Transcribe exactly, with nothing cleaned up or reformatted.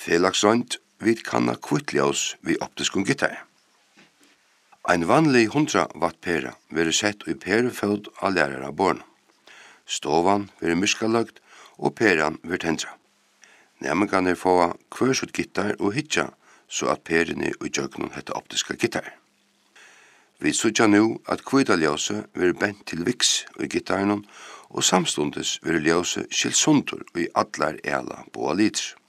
Felagsrønt vid kanna kvittljós vi optiskun gitar. Ein vanlig hundra watt pera veri sett i perufød av lærara born. Stovan veri myskalagt og peran veri tendra. Nærmengarnir få hver sitt gitar og hitja så at perini og jøgnun hetta optiska gitar. Vi sutja nu at kvitaljóse veri bent til viks i gitarnum og samstundes veri ljóse skilsundur i allar ela boa liter.